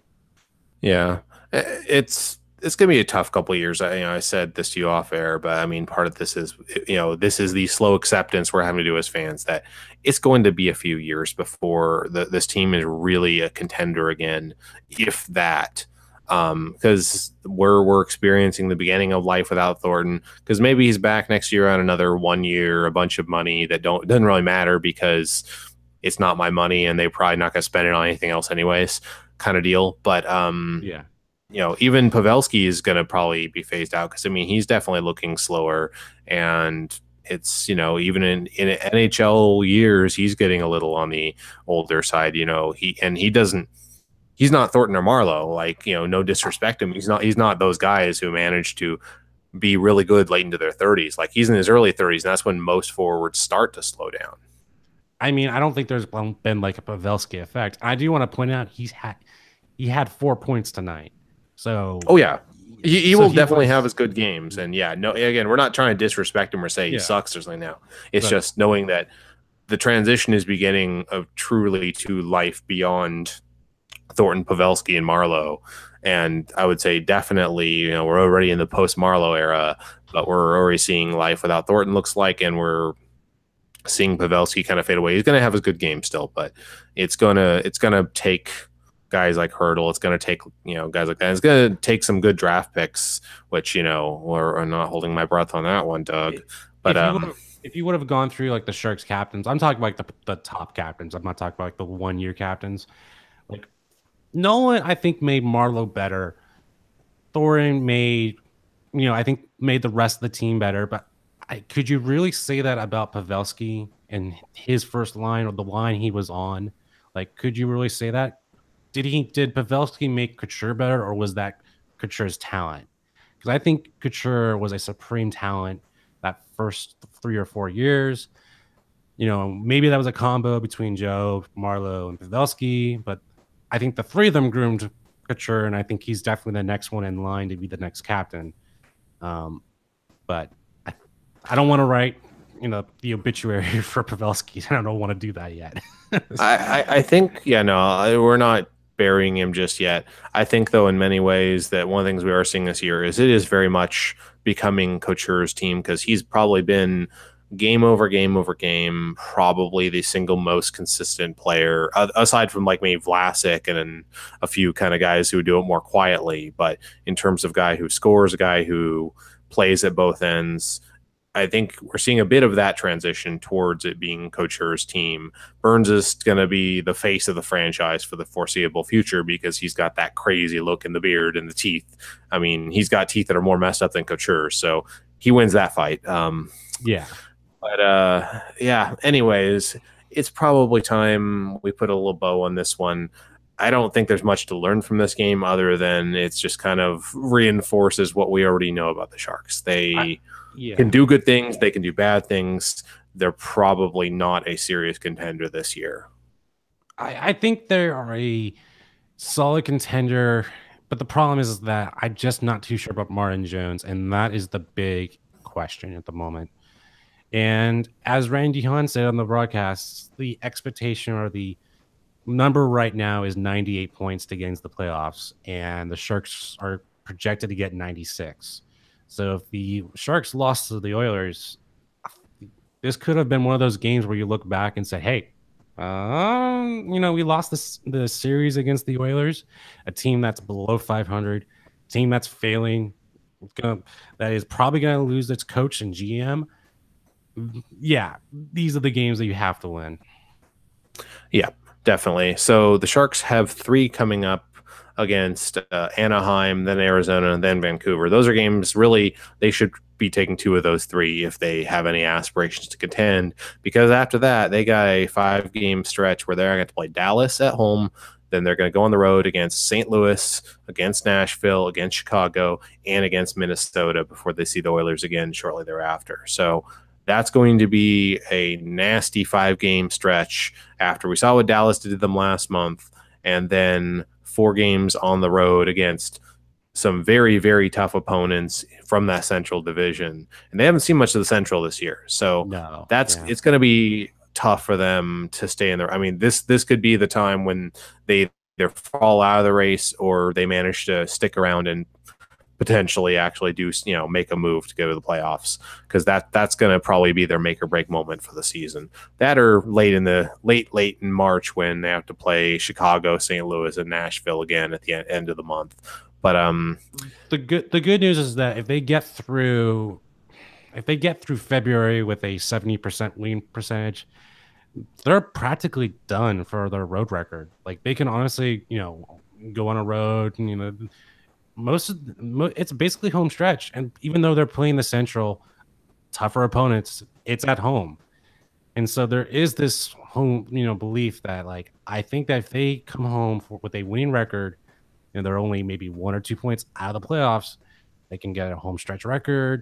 Yeah, it's it's gonna be a tough couple of years. I, you know, I said this to you off air, but I mean, part of this is, you know, this is the slow acceptance we're having to do as fans, that it's going to be a few years before the, this team is really a contender again, if that. Um, because we're we're experiencing the beginning of life without Thornton. Because maybe he's back next year on another one year, a bunch of money that don't doesn't really matter because it's not my money, and they're probably not going to spend it on anything else anyways, kind of deal. But um, Yeah. you know, even Pavelski is going to probably be phased out because I mean he's definitely looking slower, and it's, you know, even in in N H L years he's getting a little on the older side. You know, he and he doesn't. He's not Thornton or Marlowe. Like, you know, no disrespect to him. He's not. He's not those guys who manage to be really good late into their thirties. Like, he's in his early thirties, and that's when most forwards start to slow down. I mean, I don't think there's been like a Pavelski effect. I do want to point out he's had he had four points tonight. So oh yeah, he, he so will he definitely was, have his good games. And yeah, no, again, we're not trying to disrespect him or say he yeah. sucks or something now. It's But, just knowing that the transition is beginning of truly to life beyond Thornton, Pavelski, and Marlowe. And I would say definitely, you know, we're already in the post Marlowe era, but we're already seeing life without Thornton looks like, and we're seeing Pavelski kind of fade away. He's going to have his good game still, but it's gonna it's gonna take guys like Hurdle. It's gonna take, you know, guys like that. It's gonna take some good draft picks, which, you know, we're, we're not holding my breath on that one, Doug. But if you um, if you would have gone through like the Sharks captains, I'm talking about like the the top captains. I'm not talking about like the one year captains. Like Nolan, I think, made Marlowe better. Thorin made, you know, I think made the rest of the team better. But I, could you really say that about Pavelski and his first line or the line he was on? Like, could you really say that? Did he did Pavelski make Couture better, or was that Couture's talent? Because I think Couture was a supreme talent that first three or four years. You know, maybe that was a combo between Joe, Marlowe, and Pavelski, but I think the three of them groomed Couture, and I think he's definitely the next one in line to be the next captain. Um, but I, I don't want to write, you know, the obituary for Pavelski. I don't want to do that yet. I, I, I think, yeah, no, we're not burying him just yet. I think, though, in many ways, that one of the things we are seeing this year is it is very much becoming Couture's team, because he's probably been game over game over game, probably the single most consistent player, uh, aside from like maybe Vlasic and, and a few kind of guys who do it more quietly. But in terms of guy who scores, a guy who plays at both ends, I think we're seeing a bit of that transition towards it being Couture's team. Burns is going to be the face of the franchise for the foreseeable future because he's got that crazy look in the beard and the teeth. I mean, he's got teeth that are more messed up than Couture, so he wins that fight. Um, yeah. But uh, yeah, anyways, it's probably time we put a little bow on this one. I don't think there's much to learn from this game other than it's just kind of reinforces what we already know about the Sharks. They I, yeah. can do good things. They can do bad things. They're probably not a serious contender this year. I, I think they are a solid contender, but the problem is that I'm just not too sure about Martin Jones, and that is the big question at the moment. And as Randy Hahn said on the broadcast, the expectation or the number right now is ninety-eight points to get into the playoffs, and the Sharks are projected to get ninety-six. So if the Sharks lost to the Oilers, this could have been one of those games where you look back and say, hey, um, you know, we lost this, the series against the Oilers, a team that's below five hundred, team that's failing, gonna, that is probably going to lose its coach and G M. Yeah, these are the games that you have to win. Yeah, definitely. So the Sharks have three coming up against uh, Anaheim, then Arizona, and then Vancouver. Those are games really they should be taking two of those three if they have any aspirations to contend, because after that they got a five game stretch where they're going to play Dallas at home, then they're going to go on the road against Saint Louis, against Nashville, against Chicago, and against Minnesota before they see the Oilers again shortly thereafter. So that's going to be a nasty five game stretch after we saw what Dallas did to them last month, and then four games on the road against some very, very tough opponents from that Central Division. And they haven't seen much of the Central this year. So no, that's yeah. it's going to be tough for them to stay in there. I mean, this this could be the time when they either fall out of the race or they manage to stick around and potentially actually do, you know, make a move to go to the playoffs, because that that's going to probably be their make or break moment for the season. That or late in the late late in March when they have to play Chicago, Saint Louis, and Nashville again at the end of the month. But um, the good the good news is that if they get through, if they get through February with a seventy percent win percentage, they're practically done for their road record. Like they can honestly, you know, go on a road and, you know, most of the, it's basically home stretch. And even though they're playing the Central, tougher opponents, it's at home. And so there is this home, you know, belief that, like, I think that if they come home for, with a winning record and they're only maybe one or two points out of the playoffs, they can get a home stretch record,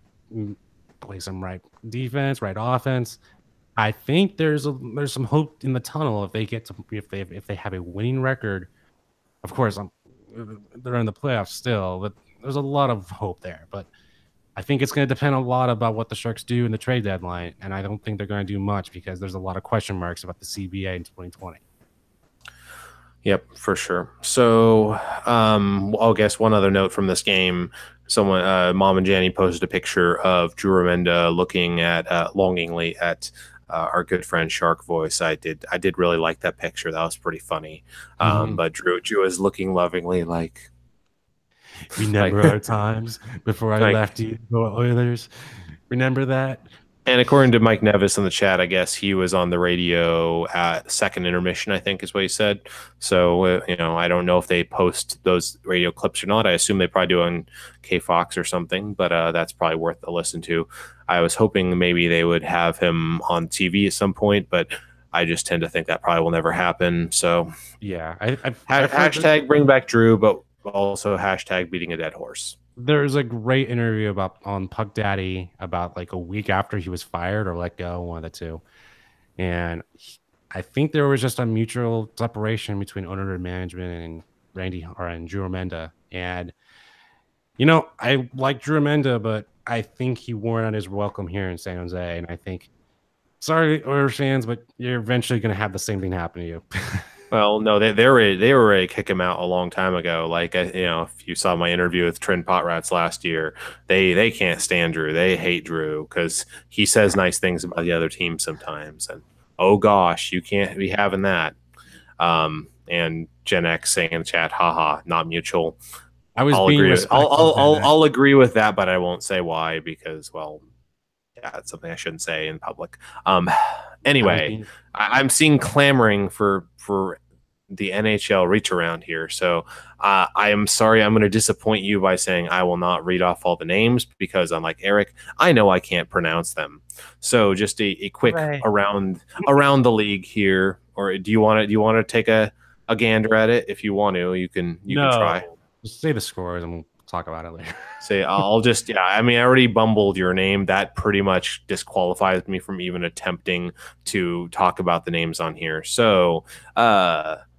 play some right defense, right offense. I think there's a there's some hope in the tunnel if they get to if they if they have a winning record. Of course, I'm, they're in the playoffs still, but there's a lot of hope there. But I think it's going to depend a lot about what the Sharks do in the trade deadline, and I don't think they're going to do much because there's a lot of question marks about the C B A in twenty twenty. Yep, for sure. So, um, I guess one other note from this game: someone, uh, Mom and Janny, posted a picture of Drew Remenda looking at uh, longingly at uh, our good friend Shark Voice. I did, I did really like that picture. That was pretty funny. Um, Mm-hmm. But Drew, Drew is looking lovingly, like, remember like, our times before I like, left you, Oilers. Remember that? And according to Mike Nevis in the chat, I guess he was on the radio at second intermission, I think is what he said. So, uh, you know, I don't know if they post those radio clips or not. I assume they probably do on K Fox or something, but uh, that's probably worth a listen to. I was hoping maybe they would have him on T V at some point, but I just tend to think that probably will never happen. So, Yeah. I, I've, ha- I've heard hashtag bring back Drew, but also hashtag beating a dead horse. there's a great interview about on Puck Daddy about like a week after he was fired or let go, one of the two. And he, I think there was just a mutual separation between owner and management and Randy or and Drew Remenda. And you know, I like Drew Remenda, but I think he wore out his welcome here in San Jose. And I think, sorry, Oilers fans, but you're eventually going to have the same thing happen to you. Well, no, they they were ready, they were ready to kick him out a long time ago. Like, you know, if you saw my interview with Trent Potrats last year, they they can't stand Drew. They hate Drew because he says nice things about the other team sometimes. And oh gosh, you can't be having that. Um, and Gen X saying in the chat, haha, not mutual. I was I'll being agree. With, I'll I'll, I'll that. I'll agree with that, but I won't say why because, well, yeah, it's something I shouldn't say in public. Um, anyway, being... I, I'm seeing clamoring for for the N H L reach around here. So uh, I am sorry, I'm going to disappoint you by saying I will not read off all the names because, unlike Eric, I know I can't pronounce them. So just a, a quick Right. around around the league here. Or do you want to do you want to take a, a gander at it? If you want to, you can you no. can try. Just say the scores and we'll talk about it later. Say I'll just yeah. I mean, I already bumbled your name. That pretty much disqualifies me from even attempting to talk about the names on here. So uh,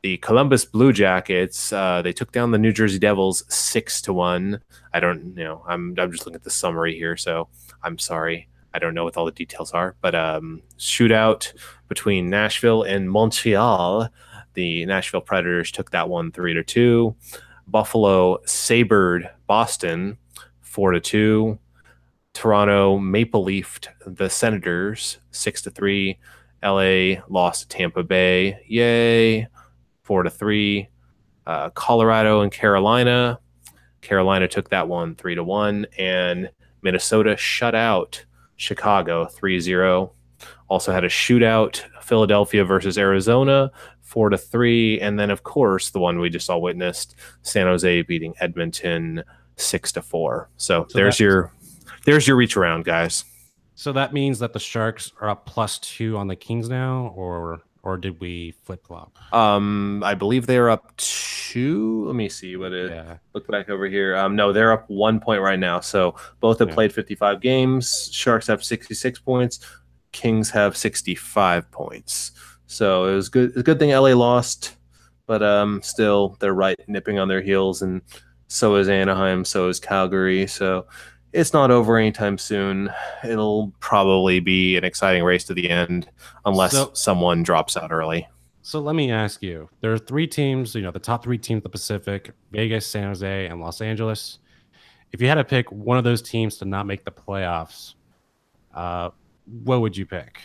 the Columbus Blue Jackets, uh, they took down the New Jersey Devils six to one. I don't, you know, I'm I'm just looking at the summary here, so I'm sorry. I don't know what all the details are, but um, shootout between Nashville and Montreal. The Nashville Predators took that one three to two. Buffalo sabered Boston four to two. Toronto Maple Leafed the Senators six to three. L A lost to Tampa Bay, yay, four to three. Uh, Colorado and Carolina. Carolina took that one three to one, and Minnesota shut out Chicago three zero. Also had a shootout, Philadelphia versus Arizona, four to three, and then of course the one we just all witnessed, San Jose beating Edmonton six to four. So, so there's your there's your reach around, guys. So that means that the Sharks are up plus two on the Kings now, or or did we flip flop? Um, I believe they are up two. Let me see what it. Yeah. Look back over here. Um, no, they're up one point right now. So both have yeah. played fifty-five games. Sharks have sixty-six points. Kings have sixty-five points. So it was good. It's a good thing L A lost, but um, still they're right nipping on their heels, and so is Anaheim. So is Calgary. So. It's not over anytime soon. It'll probably be an exciting race to the end unless so, someone drops out early. So let me ask you. There are three teams, you know, the top three teams in the Pacific, Vegas, San Jose, and Los Angeles. If you had to pick one of those teams to not make the playoffs, uh, what would you pick?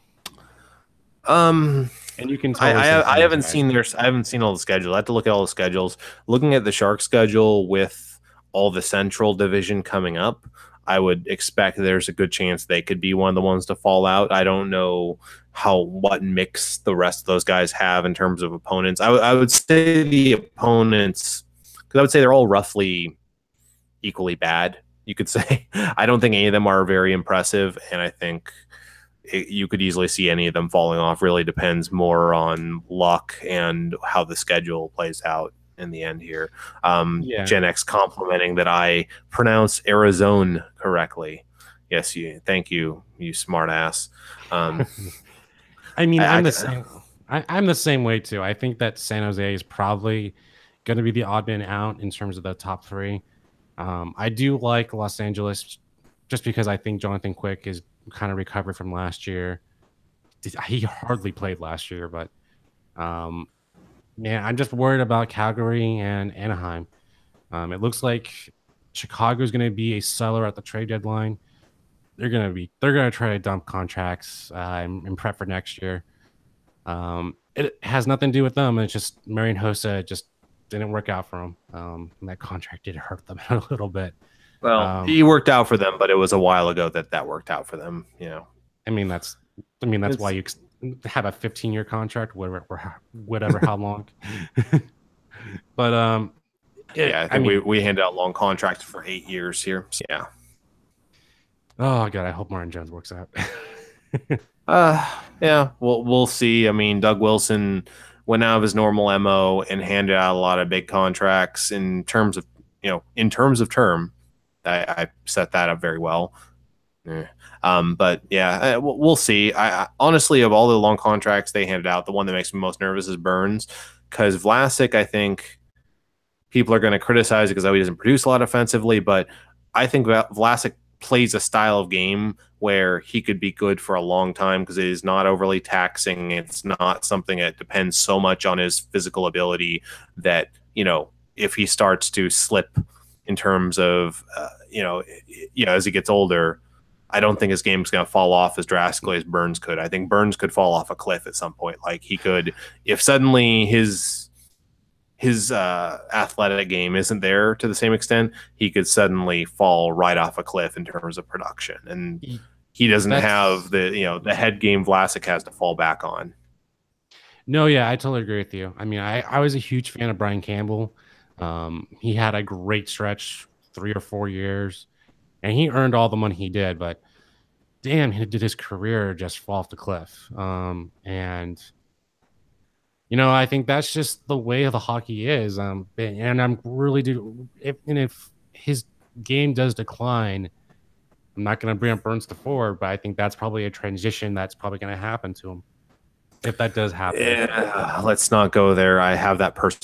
Um, and you can tell I, I, I haven't guys. seen their I haven't seen all the schedule. I have to look at all the schedules. Looking at the Sharks schedule with all the Central Division coming up, I would expect there's a good chance they could be one of the ones to fall out. I don't know how what mix the rest of those guys have in terms of opponents. I, w- I would say the opponents, because I would say they're all roughly equally bad, you could say. I don't think any of them are very impressive, and I think it, you could easily see any of them falling off. Really depends more on luck and how the schedule plays out in the end here. Um, yeah. Gen X complimenting that I pronounce Arizona correctly. Yes, you. Thank you, you smart ass. Um, I mean, I, I'm the I, same. I, I'm the same way too. I think that San Jose is probably going to be the odd man out in terms of the top three. Um, I do like Los Angeles just because I think Jonathan Quick is kind of recovered from last year. He hardly played last year, but um, yeah, I'm just worried about Calgary and Anaheim. Um, it looks like Chicago is going to be a seller at the trade deadline. They're going to be they're going to try to dump contracts uh, and, and prep for next year. Um, it has nothing to do with them. It's just Marian Hossa just didn't work out for him. Um, and that contract did hurt them a little bit. Well, um, he worked out for them, but it was a while ago that that worked out for them. You know, I mean that's I mean that's it's, why you have a fifteen year contract, whatever, whatever, how long. But um, it, yeah, I think I mean, we we hand out long contracts for eight years here. So, yeah. Oh god, I hope Martin Jones works out. uh, yeah, we'll we'll see. I mean, Doug Wilson went out of his normal M O and handed out a lot of big contracts in terms of you know in terms of term. I, I set that up very well. Yeah. Um, but yeah, we'll see. I, I honestly, of all the long contracts they handed out, the one that makes me most nervous is Burns, because Vlasic, I think people are going to criticize it because he doesn't produce a lot offensively, but I think Vlasic plays a style of game where he could be good for a long time because it is not overly taxing. It's not something that depends so much on his physical ability that, you know, if he starts to slip in terms of, uh, you know, you know, as he gets older, I don't think his game's going to fall off as drastically as Burns could. I think Burns could fall off a cliff at some point. Like he could, if suddenly his his uh, athletic game isn't there to the same extent, he could suddenly fall right off a cliff in terms of production. And he doesn't That's, have the you know the head game Vlasic has to fall back on. No, yeah, I totally agree with you. I mean, I, I was a huge fan of Brian Campbell. Um, he had a great stretch, three or four years, and he earned all the money he did. But damn, he did his career just fall off the cliff. Um, and you know, I think that's just the way of the hockey is. Um, and I'm really do if and if his game does decline, I'm not going to bring up Burns to forward, but I think that's probably a transition that's probably going to happen to him. if that does happen. Yeah, let's not go there. I have that person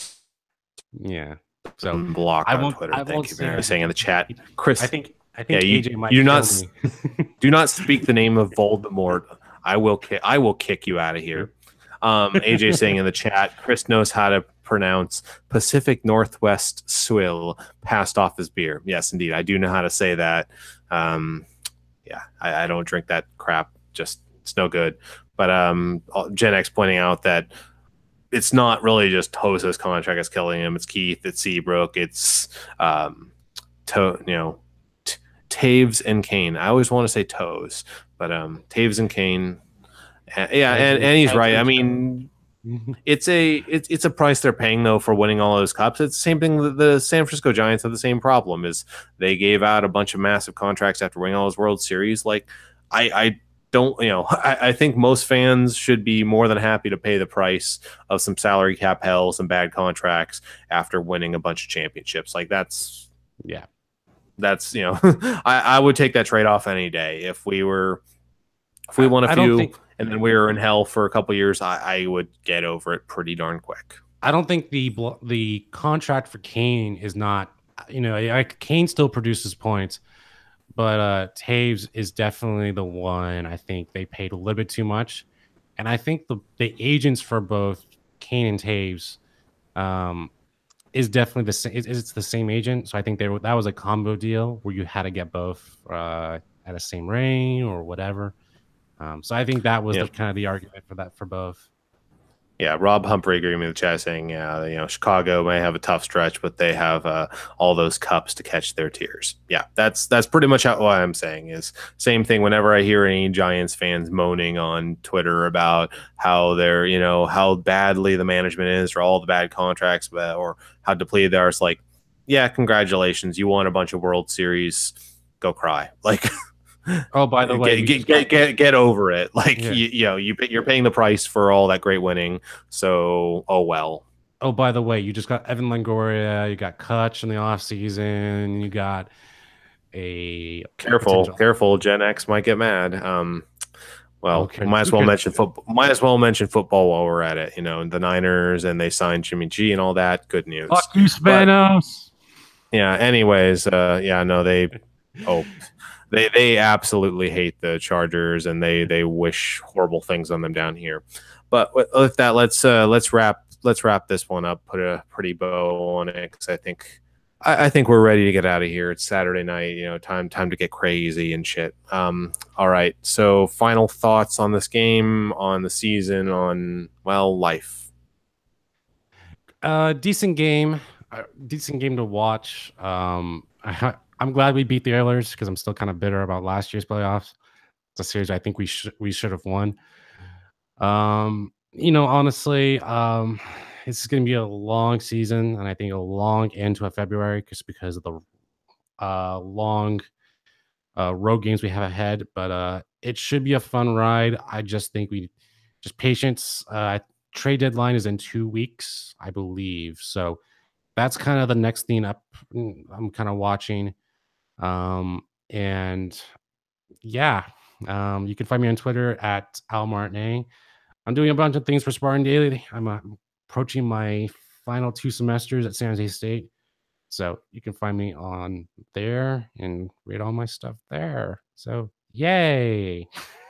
Yeah. So blocked I on won't, Twitter. I Thank won't you say for saying in the chat. anything. Chris, I think I think yeah, you, A J might you do kill not me. do not speak the name of Voldemort. I will ki- I will kick you out of here. Um, A J saying in the chat, Chris knows how to pronounce Pacific Northwest Swill passed off his beer. Yes, indeed. I do know how to say that. Um, yeah, I, I don't drink that crap. Just it's no good. But um, Gen X pointing out that it's not really just Hosa's contract that's killing him. It's Keith, it's Seabrook, it's um, to, you know, t- Taves and Kane. I always want to say Toes, but um, Taves and Kane. Uh, yeah, and, and he's right. I mean, it's a it's it's a price they're paying though for winning all those cups. It's the same thing that the San Francisco Giants have the same problem is they gave out a bunch of massive contracts after winning all those World Series. Like I I don't you know I, I think most fans should be more than happy to pay the price of some salary cap hell, some bad contracts after winning a bunch of championships. Like that's yeah, that's you know I I would take that trade off any day if we were if we won a I don't few. think- And then we were in hell for a couple of years. I, I would get over it pretty darn quick. I don't think the the contract for Kane is not, you know, like Kane still produces points, but uh, Taves is definitely the one. I think they paid a little bit too much, and I think the the agents for both Kane and Taves um, is definitely the same. It's, it's the same agent, so I think they were, that was a combo deal where you had to get both uh, at the same reign or whatever. Um, so I think that was Yeah. the kind of the argument for that for both. Yeah, Rob Humphrey agreeing with the chat saying, yeah, you know, Chicago may have a tough stretch, but they have uh, all those cups to catch their tears. Yeah, that's that's pretty much how, what I'm saying is same thing whenever I hear any Giants fans moaning on Twitter about how they're, you know, how badly the management is or all the bad contracts or how depleted they are. It's like, yeah, congratulations. You won a bunch of World Series. Go cry. Like, oh, by the way, get get, get get over it. Like yeah. you, you know, you you're paying the price for all that great winning. So, oh well. Oh, by the way, you just got Evan Longoria. You got Kutch in the offseason. You got a careful, potential... careful. Gen X might get mad. Um, well, okay. might as well mention football. Might as well mention football while we're at it. You know, the Niners and they signed Jimmy G and all that. Good news. Fuck you, Spanos. But, yeah. Anyways, uh, yeah, no, they. Oh. They they absolutely hate the Chargers and they they wish horrible things on them down here. But with that, let's uh, let's wrap let's wrap this one up. Put a pretty bow on it because I think I, I think we're ready to get out of here. It's Saturday night, you know, time time to get crazy and shit. Um, all right. So final thoughts on this game, on the season, on well life. Uh, decent game, uh, decent game to watch. Um, I. I'm glad we beat the Oilers because I'm still kind of bitter about last year's playoffs. It's a series I think we should we should have won. Um, you know, honestly, um, it's going to be a long season, and I think a long end to a February just because of the uh, long uh, road games we have ahead. But uh, it should be a fun ride. I just think we just patience. Uh, trade deadline is in two weeks, I believe. So that's kind of the next thing up. I'm kind of watching. Um, and yeah, um, you can find me on Twitter at Al Martinet. I'm doing a bunch of things for Spartan Daily. I'm uh, approaching my final two semesters at San Jose State. So you can find me on there and read all my stuff there. So yay.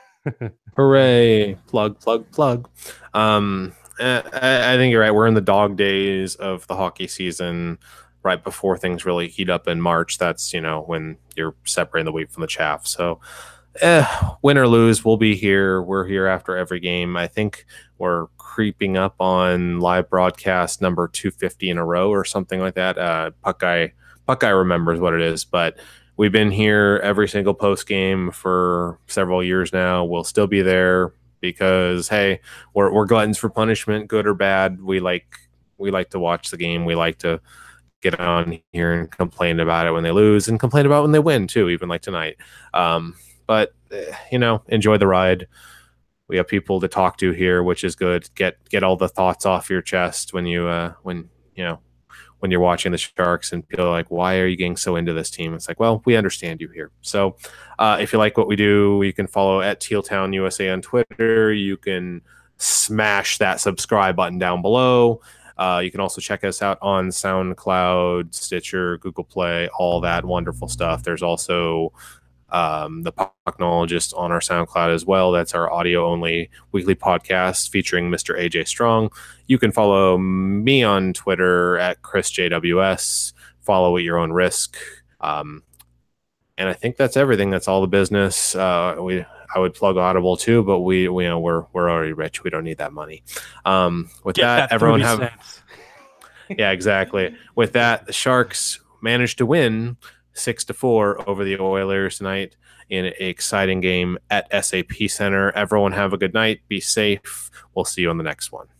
Hooray. Plug, plug, plug. Um, I, I think you're right. We're in the dog days of the hockey season. Right before things really heat up in March. That's, you know, when you're separating the wheat from the chaff. So eh, win or lose, we'll be here. We're here after every game. I think we're creeping up on live broadcast number two fifty in a row or something like that. Uh, Puck Guy, Puck Guy remembers what it is, but we've been here every single post game for several years now. We'll still be there because, hey, we're, we're gluttons for punishment, good or bad. We like, we like to watch the game. We like to get on here and complain about it when they lose and complain about when they win too, even like tonight. Um, but you know, enjoy the ride. We have people to talk to here, which is good. Get get all the thoughts off your chest when you uh, when you know when you're watching the Sharks and feel like, why are you getting so into this team? It's like, well, we understand you here. So uh, if you like what we do, you can follow at Tealtown U S A on Twitter. You can smash that subscribe button down below. Uh, you can also check us out on SoundCloud, Stitcher, Google Play, all that wonderful stuff. There's also um, the Pucknologist on our SoundCloud as well. That's our audio-only weekly podcast featuring Mister A J Strong. You can follow me on Twitter at Chris J W S. Follow at your own risk. Um, and I think that's everything. That's all the business. Uh, we I would plug Audible too, but we, we you know we're we're already rich. We don't need that money. Um, with Get that, that everyone thirty have cents. yeah, exactly. With that, the Sharks managed to win six to four over the Oilers tonight in an exciting game at S A P Center. Everyone have a good night. Be safe. We'll see you on the next one.